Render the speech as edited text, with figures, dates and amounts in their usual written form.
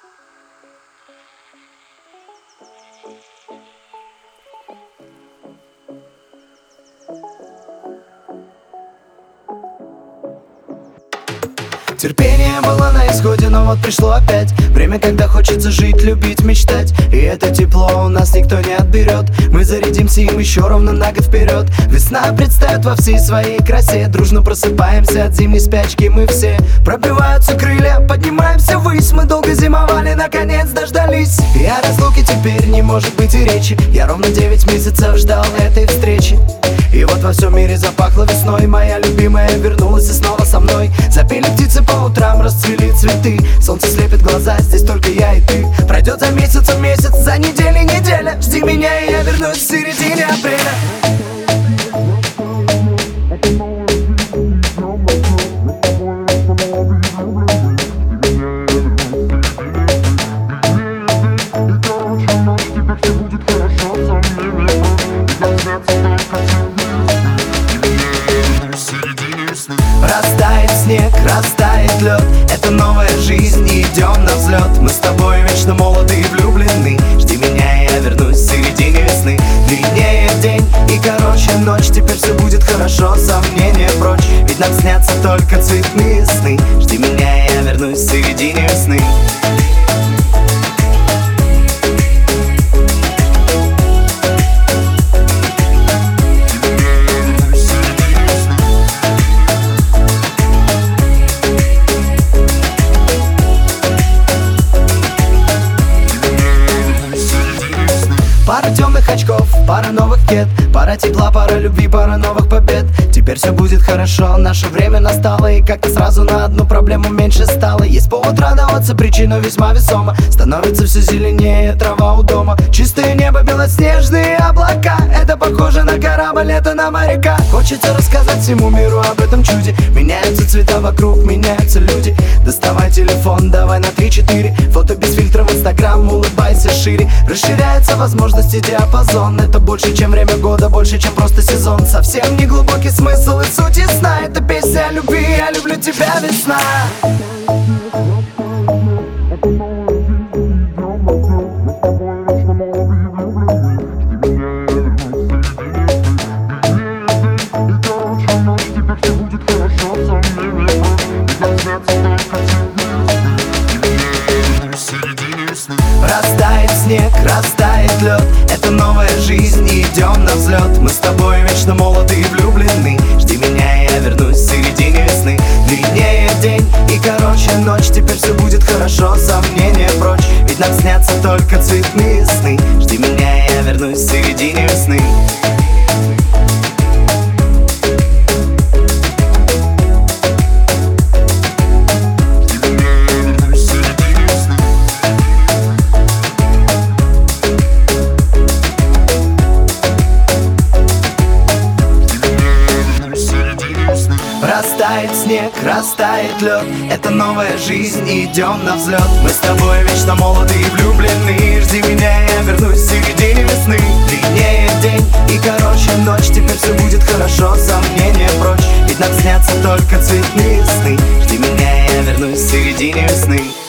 Терпение было на исходе, но вот пришло опять время, когда хочется жить, любить, мечтать. И это тепло у нас никто не отберет. Мы зарядимся им еще ровно на год вперед. Весна предстает во всей своей красе. Дружно просыпаемся от зимней спячки мы все. Пробиваются крылья, поднимаемся ввысь. Мы долго зимовали, наконец дождались. И о разлуке теперь не может быть и речи. Я ровно 9 месяцев ждал этой встречи. И вот во всем мире запахло весной. Моя любимая вернулась и снова со мной. Запели птицы по утрам, расцвели цветы. Солнце слепит глаза, здесь только я и ты. Пройдет за месяцем месяц, за неделей неделя. Жди меня, и я вернусь в середине апреля. Растает снег, растает лед. Это новая жизнь, и идем на взлет. Мы с тобой вечно молоды и влюблены. Жди меня, я вернусь в середине весны. Длиннее день и короче ночь. Теперь все будет хорошо, сомнения прочь. Ведь нам снятся только цветные сны. Жди меня, я вернусь в середине весны. Пара темных очков, пара новых кед, пара тепла, пара любви, пара новых побед. Теперь все будет хорошо, наше время настало. И как-то сразу на одну проблему меньше стало. Есть повод радоваться, причина весьма весома. Становится все зеленее трава у дома. Чистое небо, белоснежные облака. Это похоже на корабль, это на моряка. Хочется рассказать всему миру об этом чуде. Меняются цвета вокруг, меняются люди. Доставай телефон, давай на 3-4. Фото без фильтра в Инстаграм, улыбайся шире. Расширяется возможности диапазон. Это больше, чем время года, больше, чем просто сезон. Совсем не глубокий смысл и суть ясна. Это песня о любви, я люблю тебя, весна. Растает снег, растает лед. Это новая жизнь, и идем на взлет. Мы с тобой вечно молоды и влюблены. Жди меня, я вернусь в середине весны. Длиннее день и короче ночь. Теперь все будет хорошо, сомнения прочь. Ведь нам снятся только цветные сны. Жди меня, я вернусь в середине весны. Растает снег, растает лед. Это новая жизнь, и идем на взлет. Мы с тобой вечно молоды и влюблены. Жди меня, я вернусь в середине весны. Длиннее день и короче ночь. Теперь все будет хорошо, сомнения прочь. Ведь нам снятся только цветные сны. Жди меня, я вернусь в середине весны.